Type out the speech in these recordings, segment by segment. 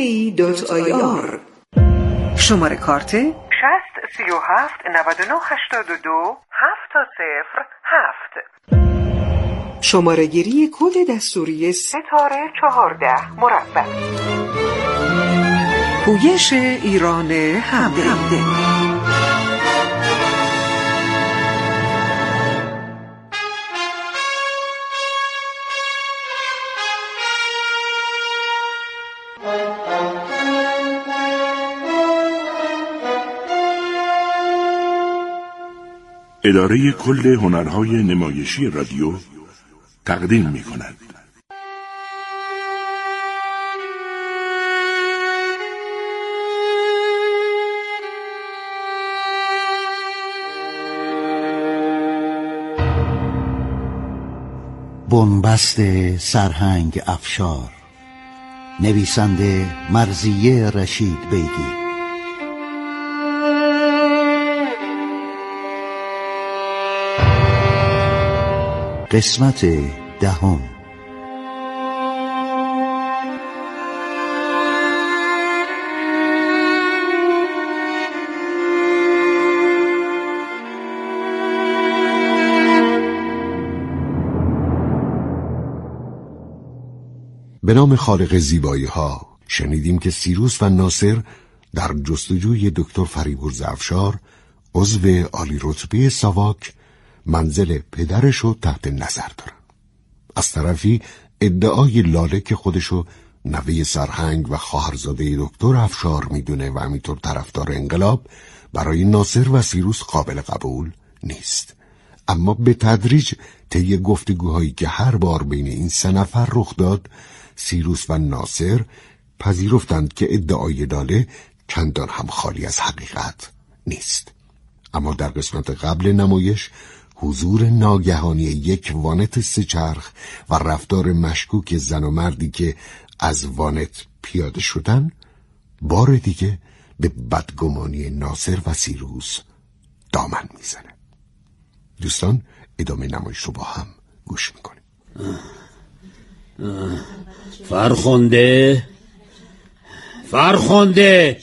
www.hawaii.ir. شماره کارت 60 37 99 82 707. شماره گیری کد دستوری ستاره 14 مربع. پویش ایران همده. اداره کل هنرهای نمایشی رادیو تقدیم می‌کند. بنبست سرهنگ افشار، نویسنده مرضیه رشید بیگی. قسمت 10. به نام خالق زیبایی ها شنیدیم که سیروس و ناصر در جستجوی دکتر فریبرز افشار، عضو عالی رتبه ساواک، منزل پدرش رو تحت نظر دارن. از طرفی ادعای لاله که خودشو نوه سرهنگ و خواهرزاده دکتر افشار میدونه و همینطور طرفدار انقلاب برای ناصر و سیروس قابل قبول نیست. اما به تدریج طی گفتگوهایی که هر بار بین این سه نفر رخ داد، سیروس و ناصر پذیرفتند که ادعای لاله چندان هم خالی از حقیقت نیست. اما در قسمت قبل نمایش حضور ناگهانی یک وانت سه‌چرخ و رفتار مشکوک زن و مردی که از وانت پیاده شدن بار دیگه به بدگمانی ناصر و سیروس دامن میزنه. دوستان ادامه نمایش رو با هم گوش میکنیم. فرخنده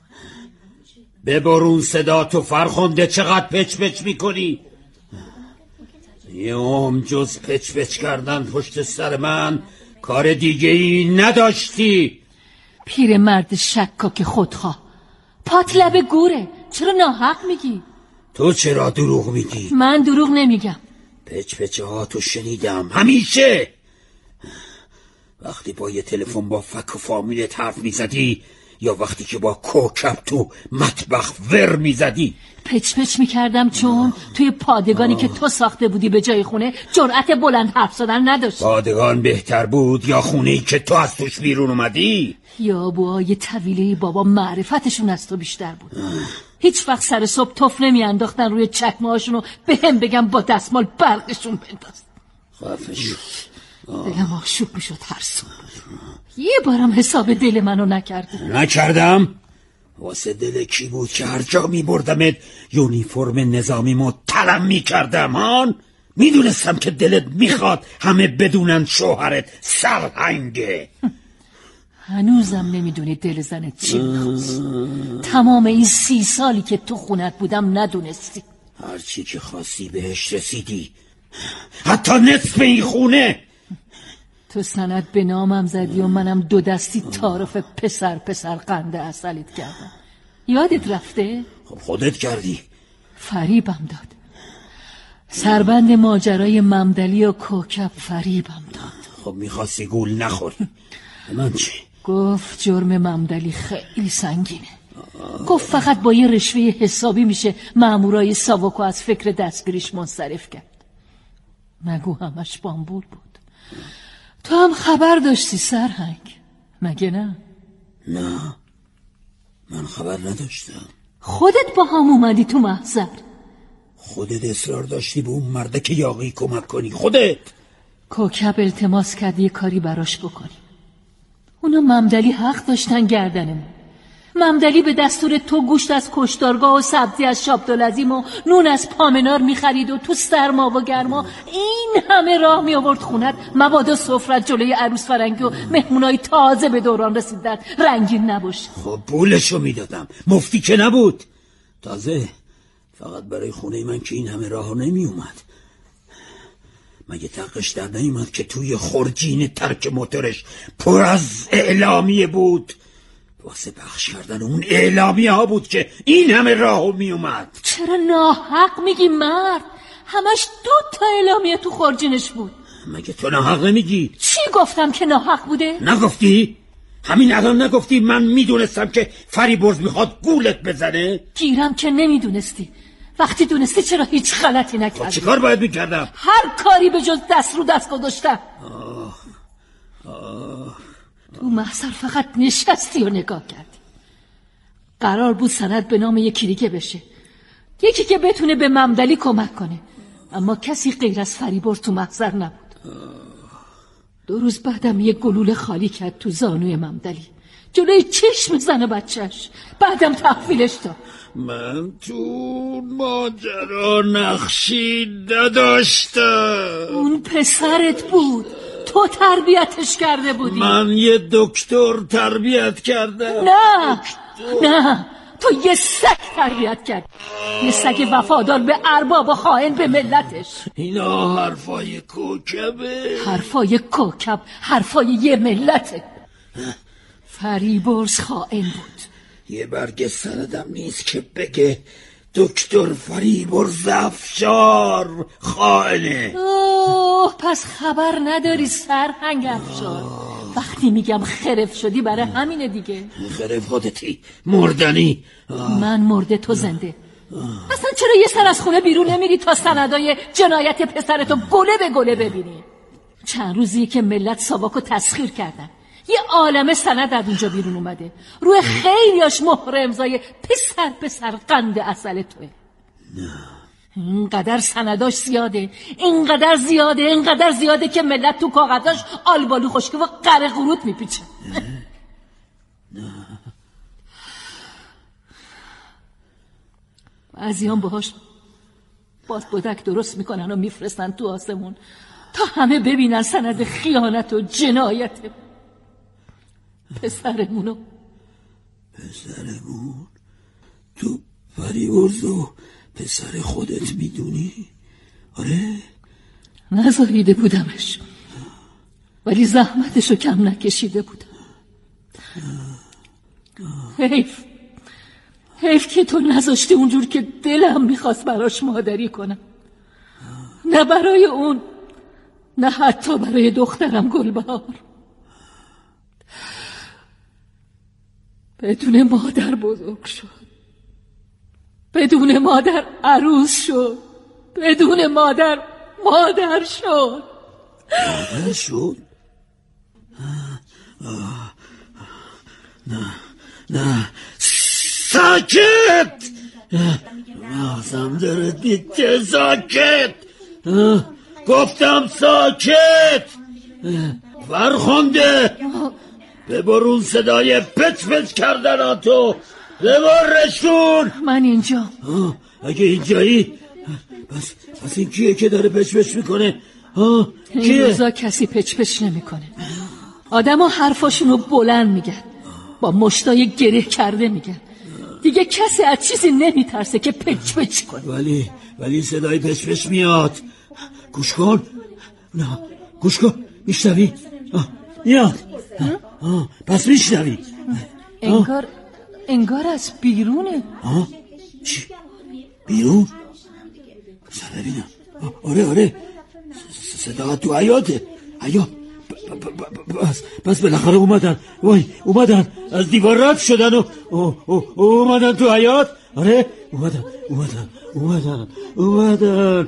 ببرون صدا تو. فرخنده چقدر پچ پچ میکنی؟ یه جز پچ پچ کردن پشت سر من کار دیگه ای نداشتی؟ پیر مرد شکاک خودخواه، پات لب گوره، چرا ناحق میگی؟ تو چرا دروغ میگی؟ من دروغ نمیگم. پچ پچ ها تو شنیدم همیشه. وقتی با یه تلفن با فک و فامیلت حرف میزدی یا وقتی که با کوکب تو مطبخ ور میزدی؟ پچ پچ میکردم چون توی پادگانی که تو ساخته بودی به جای خونه جرأت بلند حرف زدن نداشت. پادگان بهتر بود یا خونه‌ای که تو از توش بیرون اومدی؟ یا بوهای طویله بابا معرفتشون از تو بیشتر بود. هیچ وقت سر صبح تف نمیانداختن روی چکمه هاشونو به هم بگم با دستمال برقشون بنداز. خفش دلم آشوب میشد هر صبح. یه بارم حساب دل منو نکردم. واسه دل کی بود که هر جا میبردمت یونیفرم نظامیمو طلب میکردم؟ هان میدونستم که دلت میخواد همه بدونن شوهرت سرهنگه. هنوزم نمیدونی دل زنت چی میخواست. تمام این 30 سالی که تو خونت بودم ندونستی. هرچی که خواستی بهش رسیدی، حتی نصف این خونه. تو سند به نامم زدی و منم 2 دستی تعارف پسر قنده عسلت کردم. یادت رفته؟ خب خودت کردی. فریبم داد. سربند ماجرای ممدلی و کوکب فریبم داد. خب میخواستی گول نخوری. من چی؟ گفت جرم ممدلی خیلی سنگینه. گفت فقط با یه رشوه حسابی میشه مامورای ساواکو از فکر دستگیریش منصرف کرد. نگو همش بامبول بود. تو هم خبر داشتی سرهنگ، مگه نه؟ نه من خبر نداشتم. خودت با هم اومدی تو محضر. خودت اصرار داشتی به اون مرده که یاغی کمک کنی. خودت. کوکب التماس کرد یه کاری براش بکنی. اونا ممدلی حق داشتن گردنمون. ممدلی به دستور تو گوشت از کشتارگاه و سبزی از شابدالعظیم و نون از پامنار میخرید و تو سرما و گرما این همه راه میآورد خونت، مبادا سفرت جلوی عروس فرنگی و مهمونای تازه به دوران رسیدت رنگین نباشه. خب پولشو میدادم، مفتی که نبود. تازه فقط برای خونه من که این همه راهو نمی اومد. مگه تقش در نیومد که توی خورجین ترک موتورش پر از اعلامیه بود؟ واسه بخش کردن اون اعلامیه ها بود که این همه راهو می اومد. چرا ناحق میگی مرد؟ همش 2 تا اعلامیه تو خورجینش بود. مگه تو ناحق نمیگی؟ چی گفتم که ناحق بوده؟ نگفتی؟ همین الان نگفتی من میدونستم که فریبرز میخواد گولت بزنه؟ گیرم که نمیدونستی. وقتی دونستی چرا هیچ غلطی نکردی؟ خب چی کار باید میکردم؟ هر کاری به جز دست رو دست گذاشتم. تو محضر فقط نشستی و نگاه کردی. قرار بود سند به نام یکی دیگه بشه، یکی که بتونه به ممدلی کمک کنه، اما کسی غیر از فریبرز تو محضر نبود. 2 روز بعدم یه گلوله خالی کرد تو زانوی ممدلی جلوی چشم زن و بچهش، بعدم تحویلش داد. من تو ماجرا نقشی نداشتم. اون پسرت بود، تو تربیتش کرده بودی. من یه دکتر تربیت کردم. نه تو یه سگ تربیت کرد، یه سگ وفادار به ارباب و خائن به ملتش. اینا حرفای کوکبه. حرفای کوکب حرفای یه ملته. فریبرز خائن بود. یه برگ سندم نیست که بگه دکتر فریبرز افشار خائنه. اوه پس خبر نداری سرهنگ افشار؟ وقتی میگم خرف شدی برای همینه دیگه. خرف خودتی، مردنی. من مرده تو زنده. اصلا چرا یه سر از خونه بیرون نمیری تا سندای جنایت پسرتو گله به گله ببینی؟ چند روزیه که ملت ساواکو تسخیر کردن، یه عالمه سند از اونجا بیرون اومده، روی خیلیاش مهر امضای پسر قند عسل توه. اینقدر سنداش زیاده، اینقدر زیاده که ملت تو کاغذاش آلبالو خشکه و قره قروت میپیچه. بعضیان باهاش باز بودک درست میکنن و میفرستن تو آسمون تا همه ببینن سند خیانت و جنایت پسرمون. تو فریبرز و پسر خودت میدونی؟ آره؟ نزاییده بودمش، ولی زحمتشو کم نکشیده بودم. حیف که تو نذاشتی اونجور که دلم میخواست براش مادری کنم. نه برای اون، نه حتی برای دخترم گلبهار. بدون مادر بزرگ شد، بدون مادر عروس شد، بدون مادر شد. مادر شد؟ نه ساکت! مغزم داره دیگه. ساکت! گفتم ساکت! فرخنده ببرون صدای پچ کردن تو، ببرشون. من اینجا. اگه اینجایی پس این کیه که داره پچ میکنه؟ این روزا کسی پچ نمیکنه. آدم ها حرفاشونو بلند میگن، با مشتای گره کرده میگن. دیگه کسی از چیزی نمیترسه که پچ کنه. ولی صدای پچ میاد. گوش کن. نه گوش کن. میشنوی؟ میاد. پس میشنوی؟ انگار از بیرونه. چی؟ بیرون؟ بذار ببینم. آره صدا تو حیاته. بس بالاخره اومدن از دیوار رد شدن و اومدن تو حیاط. آره اومدن.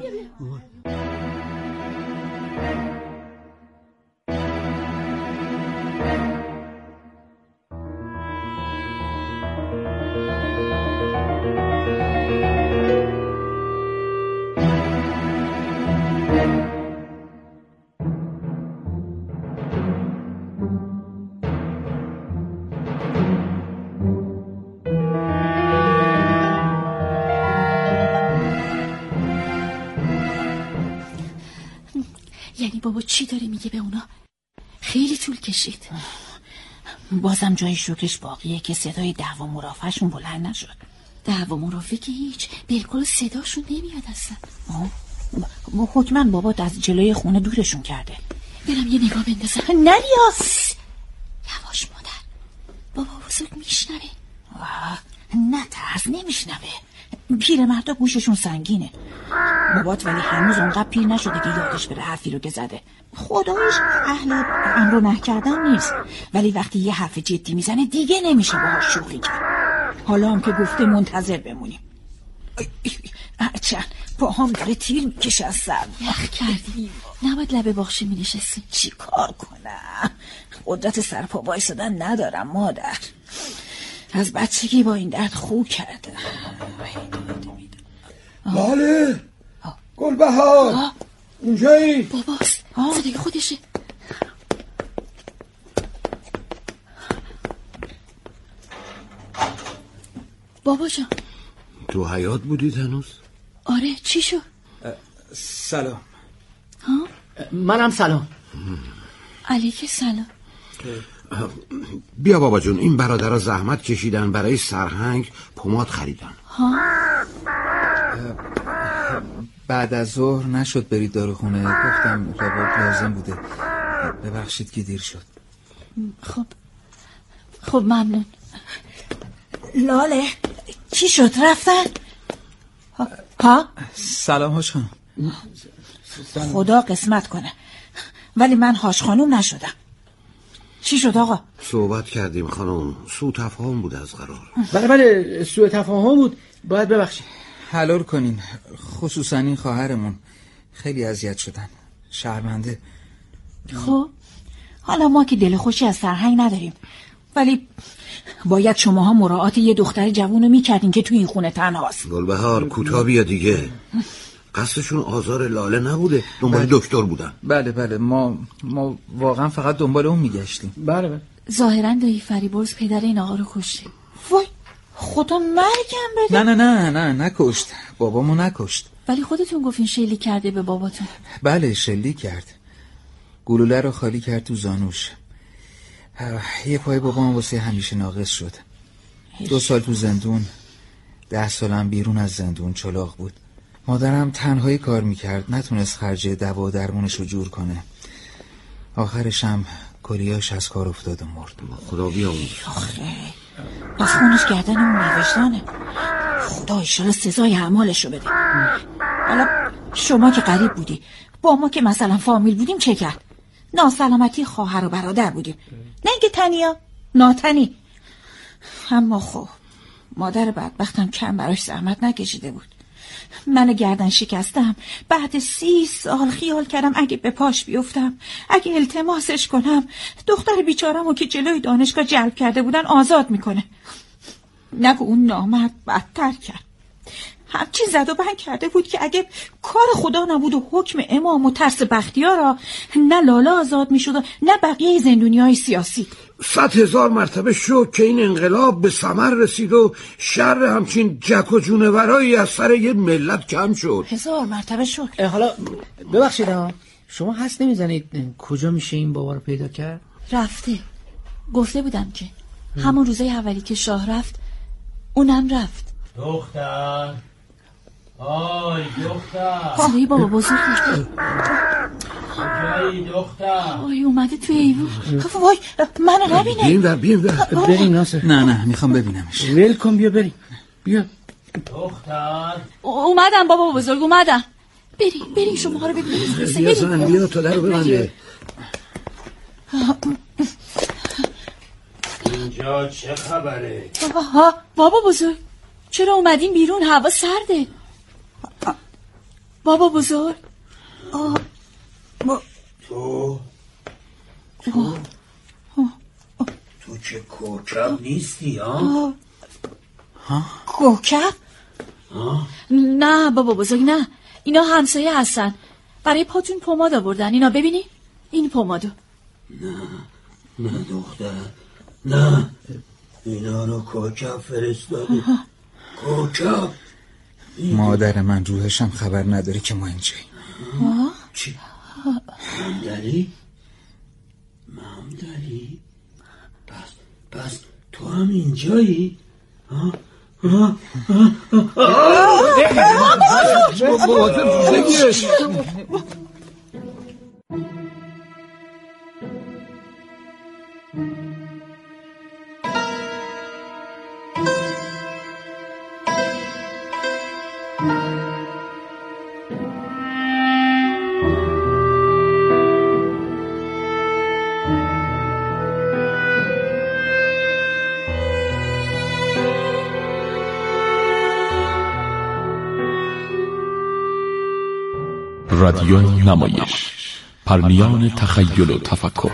بابا چی داره میگه به اونا؟ خیلی طول کشید. بازم جای شکرش باقیه که صدای دعوا مرافعشون بلند نشد. دعوا مرافعه که هیچ، بالکل صداشون نمیاد اصلا. حتما بابات از جلوی خونه دورشون کرده. برم یه نگاه بندازم. نریاس یواش مادر، بابا بزرگ میشنوه. نه ترس، نمیشنوه. پیرمردا گوششون سنگینه. بابات ولی هنوز اونقدر پیر نشده که یادش بره حرفی رو که زده. خدایش اهل امر و نهی کردن نیست، ولی وقتی یه حرف جدی میزنه دیگه نمیشه باهاش شوخی کرد. حالا هم که گفته منتظر بمونیم. چند پاهم داره تیر میکشه از سر. یخ کردی، نباید لبه باغچه مینشستی. چی کار کنم؟ قدرت سرپا وایسادن ندارم مادر. از بچگی با این درد خو کرده. لاله، گلبهار، اونجایی؟ باباست، صدای خودشه. بابا جان، تو حیاط بودید هنوز؟ آره، چی شد؟ سلام. ها؟ منم سلام. علیک سلام. بیا بابا جون، این برادرها زحمت کشیدن برای سرهنگ پماد خریدن. ها؟ بعد از ظهر نشد برید داروخونه، گفتم لازم بوده. ببخشید که دیر شد. خب ممنون. لاله، چی شد؟ رفتن؟ ها؟ سلام هاش خانم. خدا قسمت کنه، ولی من هاش خانوم نشدم. چی شد آقا؟ صحبت کردیم خانم، سوء تفاهم بود از قرار. بله سوء تفاهم بود، باید ببخشید. حلال کنین، خصوصا این خواهرمون خیلی اذیت شدن، شرمنده. خب حالا ما که دل خوشی از سرهنگ نداریم، ولی باید شماها مراعات یه دختر جوونو میکردین که تو این خونه تنهاست. گلبهار کوتاه بیا دیگه. قصدشون آزار لاله نبوده، دنبال دکتر بودن. بله ما واقعا فقط دنبال اون میگشتیم. بله. ظاهرا دایی فریبرز پدر این آقا رو کشته. وای خدا مرگم بده. نه نکشت، بابامو نکشت. ولی خودتون گفتین شلیک کرده به باباتون. بله شلیک کرد، گلوله رو خالی کرد تو زانوش. یه پای بابام واسه همیشه ناقص شد. 2 سال تو زندون، 10 سالم بیرون از زندون چلاق بود. مادرم تنهایی کار میکرد، نتونست خرج دوا و درمونش رو جور کنه. آخرشم کلیاش از کار افتاد و مرد. خدا بیامون. آخه پس خونش گردن اون نوشتانه. خدا ایشالا سزای اعمالش رو بده. حالا شما که غریب بودی، با ما که مثلا فامیل بودیم چه کرد؟ ناسلامتی خواهر و برادر بودیم، نه اینکه تنیا ناتنی. اما خب مادر بدبختم کم براش زحمت نکشیده بود. من گردن شکستم، بعد 30 سال خیال کردم اگه به پاش بیفتم، اگه التماسش کنم، دختر بیچارمو که جلوی دانشگاه جلب کرده بودن آزاد میکنه. نگو اون نامرد بدتر کرد، همچین زد و بند کرده بود که اگه کار خدا نبود و حکم امام و ترس بختیارا، نه لاله آزاد میشد و نه بقیه زندونیای سیاسی. 100,000 مرتبه شکر که این انقلاب به ثمر رسید و شر همچین جک و جونورایی از سر یه ملت کم شد. 1000 مرتبه شکر. حالا ببخشید شما حس نمیزنید کجا میشه این بابا رو پیدا کرد؟ رفته، گفته بودم که همون روزای اولی که شاه رفت اونم رفت. دختر، آی دختر، صدای بابا بزرگی. کجایی دختر؟ آی اومده توی ایوون. وای منو نبینه. بیم بریم ناصر. نه میخوام ببینمش. ول کن بیا بریم. بیا دختر اومدم بابا بزرگ، اومدم. بریم شما رو ببینید. بیا زن، بیا تا در رو ببنده. اینجا چه خبره؟ بابا بزرگ چرا اومدین بیرون؟ هوا سرده. بابا بزرگ تو که کوکب نیستی ها؟ کوکب؟ نه بابا بزرگ نه، اینا همسایه هستن، برای پاتون پماد آوردن. اینا ببینی این پمادو. نه دختر، نه اینا رو کوکب فرستاده. کوکب مادر من روحشم خبر نداره که ما اینجاییم. چی؟ ممدلی؟ پس تو هم اینجایی؟ رادیو نمایش، پرمیان تخیل و تفکر.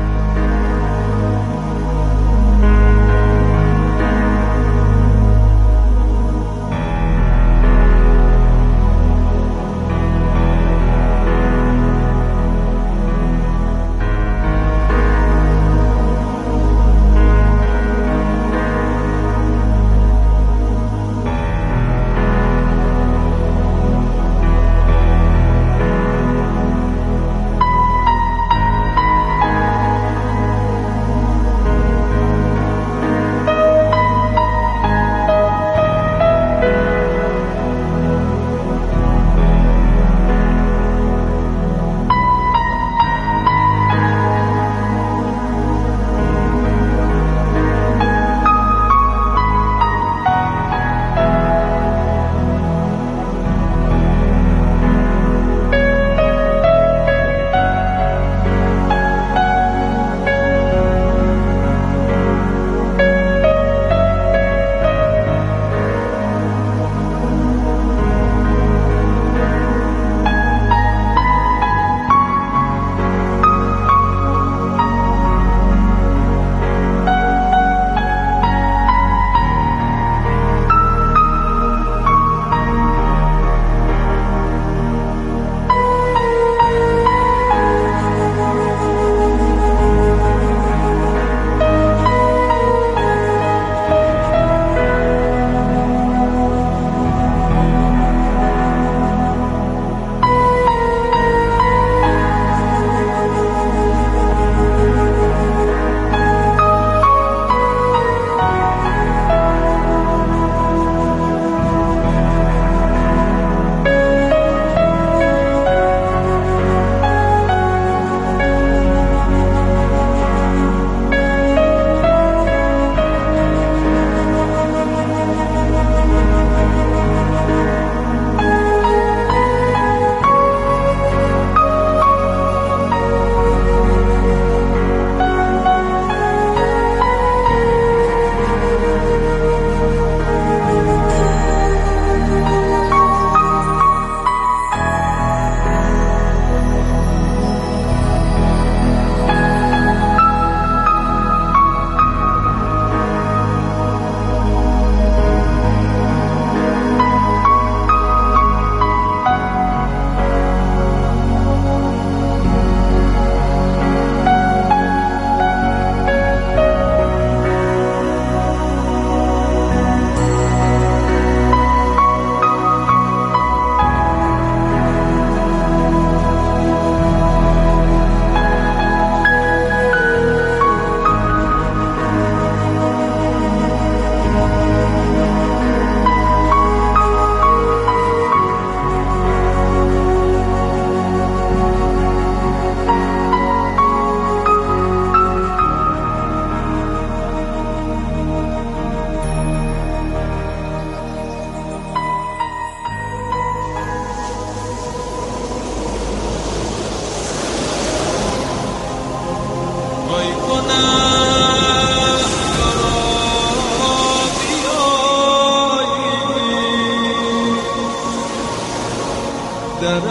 در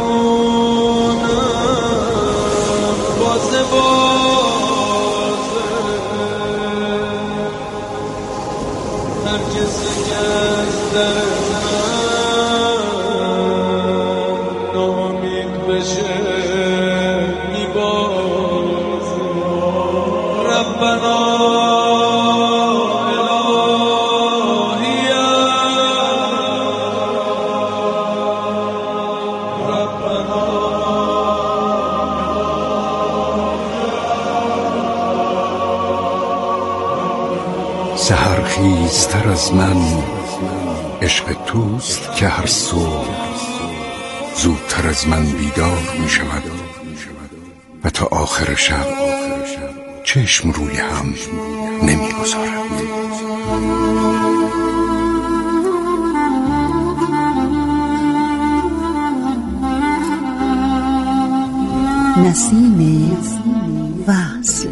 خونم بازه هر کسی که از در من ناامید بشه میبازه ربنا ربنا سحرخیزتر از من عشق توست که هر صبح زودتر از من بیدار می شود و تا آخر شب چشم روی هم نمی گذارد. نسیم وصل.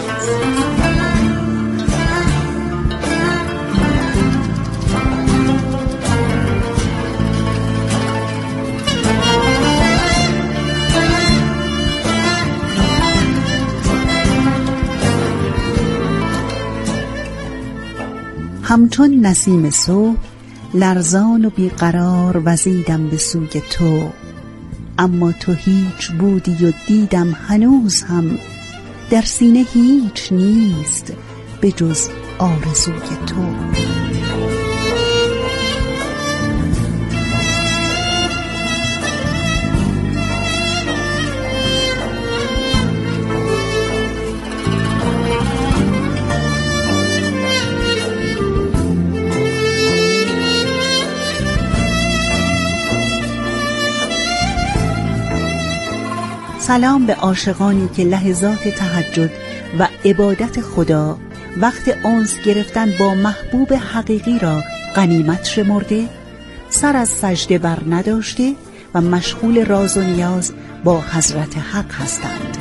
همچون نسیم صبح لرزان و بیقرار وزیدم به سوی تو، اما تو هیچ بودی و دیدم هنوز هم در سینه هیچ نیست به جز آرزوی تو. سلام به عاشقانی که لحظات تهجد و عبادت خدا وقت انس گرفتن با محبوب حقیقی را غنیمت شمرده، سر از سجده بر نداشته و مشغول راز و نیاز با حضرت حق هستند.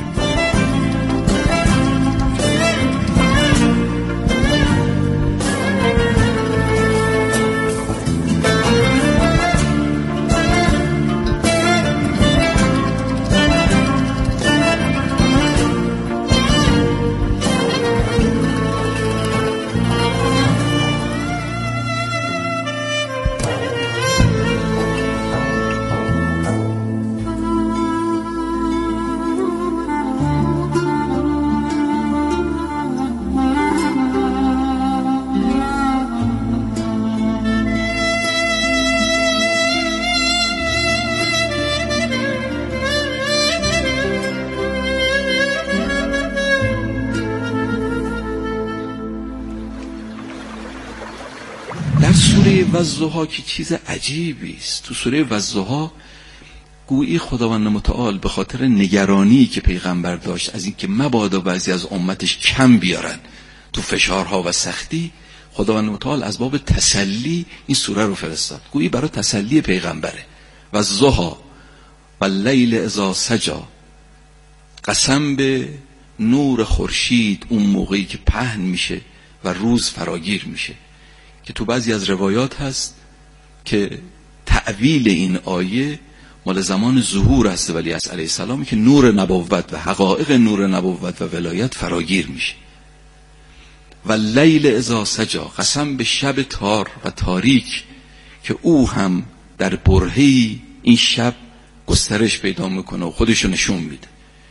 سوره والضحی که چیز عجیبی است. تو سوره والضحی گویی خداوند متعال به خاطر نگرانی که پیغمبر داشت از اینکه مبادا بعضی از امتش کم بیارن تو فشارها و سختی، خداوند متعال از باب تسلی این سوره رو فرستاد. گویی برای تسلی پیغمبره. والضحی واللیل اذا سجی، قسم به نور خورشید اون موقعی که پهن میشه و روز فراگیر میشه، که تو بعضی از روایات هست که تأویل این آیه مال زمان ظهور است ولی از علیه السلامی که نور نبوت و حقایق نور نبوت و ولایت فراگیر میشه. و لیل اذا سجی، قسم به شب تار و تاریک که او هم در برهه‌ای این شب گسترش پیدا میکنه و خودشو نشون میده.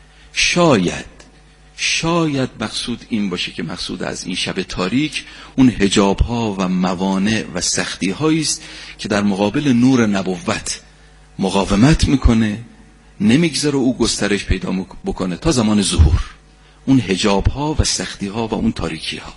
شاید مقصود این باشه که مقصود از این شب تاریک اون حجاب ها و موانع و سختی هایی است که در مقابل نور نبوت مقاومت میکنه، نمیگذاره او گسترش پیدا بکنه تا زمان ظهور، اون حجاب ها و سختی ها و اون تاریکی ها.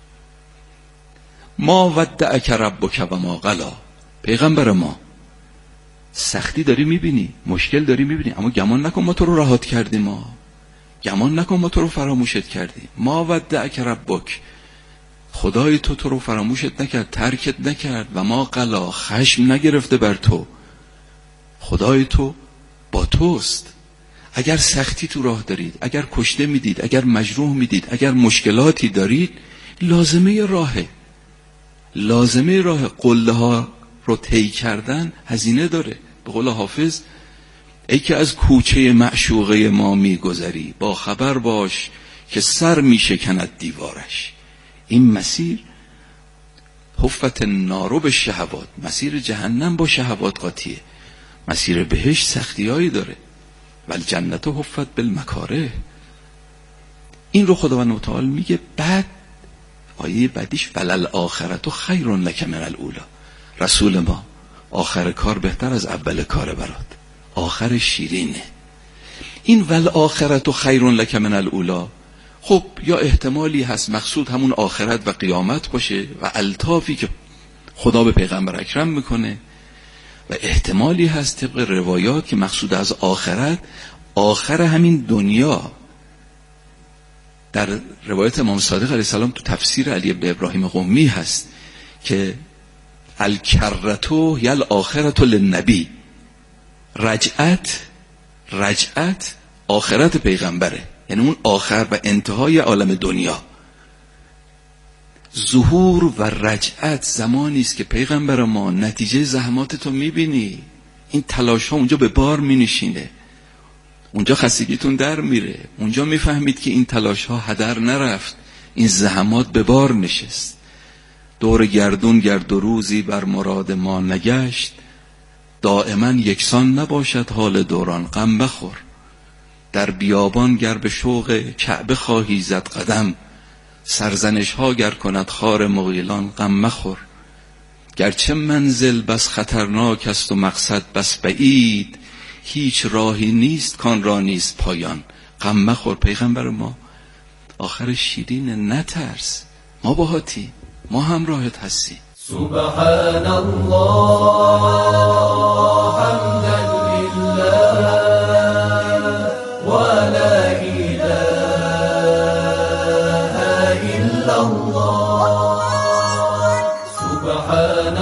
ما ودعک ربک و ما قلی، پیغمبر ما سختی داری میبینی، مشکل داری میبینی، اما گمان نکن ما تو رو رهات کردیم، ما گمان نکن ما تو رو فراموشت کردیم. ما ودعک ربک، خدای تو رو فراموشت نکرد، ترکت نکرد. و ما قلی، خشم نگرفته بر تو، خدای تو با توست. اگر سختی تو راه دارید، اگر کشته میدید، اگر مجروح میدید، اگر مشکلاتی دارید، لازمه راه قله ها رو طی کردن هزینه داره. به قول حافظ ای که از کوچه معشوقه ما میگذری، با خبر باش که سر میشکند دیوارش. این مسیر حفت النار بالشهوات، مسیر جهنم با شهوات قاطیه، مسیر بهشت سختیایی داره. ولی جنت حفت بالمکاره. این رو خداوند متعال میگه. بعد آیه بعدیش وللآخرة خیر لک من الاولی، رسول ما آخر کار بهتر از اول کار برات، آخر شیرینه. این وللآخرة خیر لک من الاولی خب یا احتمالی هست مقصود همون آخرت و قیامت باشه و الطافی که خدا به پیغمبر اکرم میکنه، و احتمالی هست طبق روایات که مقصود از آخرت آخر همین دنیا. در روایت امام صادق علیه السلام تو تفسیر علی ابن ابراهیم قمی هست که الکرتو یل آخرتو للنبی، رجعت آخرت پیغمبره، یعنی اون آخر و انتهای عالم دنیا. ظهور و رجعت زمانی است که پیغمبر ما نتیجه زحماتتو میبینی، این تلاش ها اونجا به بار مینشینه، اونجا خستگیتون در میره، اونجا میفهمید که این تلاش ها هدر نرفت، این زحمات به بار نشست. دور گردون گرد و روزی بر مراد ما نگشت، دائما یکسان نباشد حال دوران غم مخور. در بیابان گر به شوق کعبه خواهی زد قدم، سرزنش ها گر کند خار مغیلان غم مخور. گرچه منزل بس خطرناک است و مقصد بس بعید، هیچ راهی نیست کان را نیست پایان غم مخور. پیغمبر ما آخر شیرین، نترس، ما باهاتی، ما همراهت هستی. سبحان الله حمدا لله و لا اله الا الله. سبحان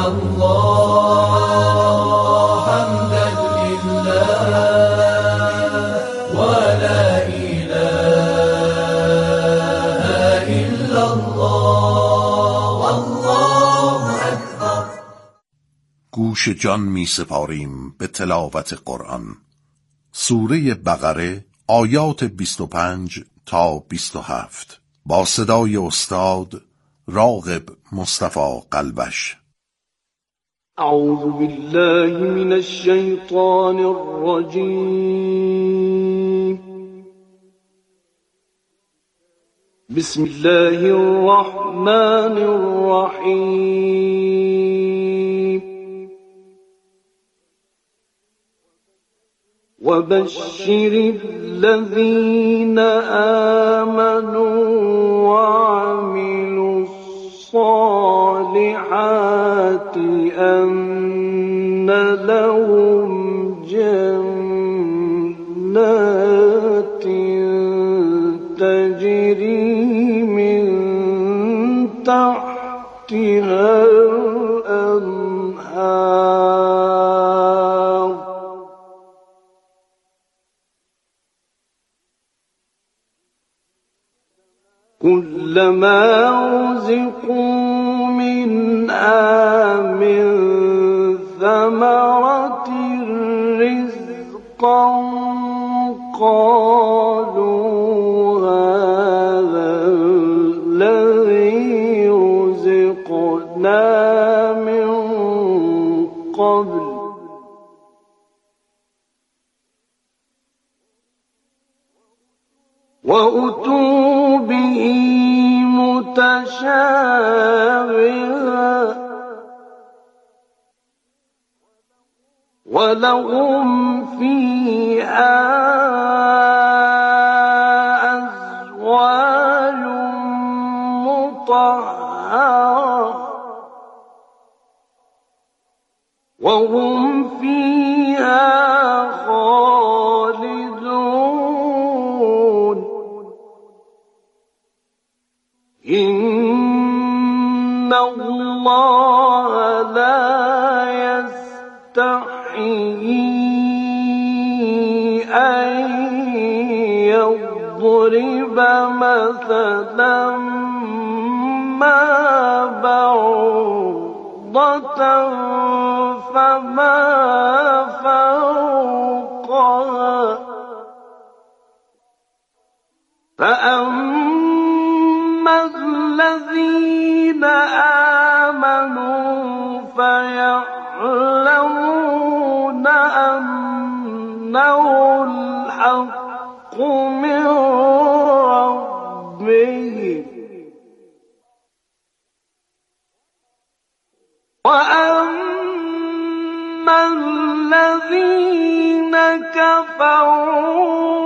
الله حمدا لله و لا اله الا الله. والله اکبر. گوش جان می سپاریم به تلاوت قرآن. سوره بقره آیات 25 تا 27 با صدای استاد راغب مصطفی قلبش. اعوذ بالله من الشیطان الرجیم. بسم الله الرحمن الرحیم. وبشر الذين آمنوا وعملوا الصالحات أن لهم جنات تجري من تحتها الأنهار كلما رزقوا منها من ثمرة رزقا قالوا هذا الذي رزقنا من قبل وأتوا به متشابها ولهم فيها أزواج مطهرة وهم فيها خالدون. إن الله لا يستحيي أن يضرب مثلا ما بعوضة فما فوقها فأما الذين آمنوا فيعلمون أنه الحق من ربهم وأما الذين كفروا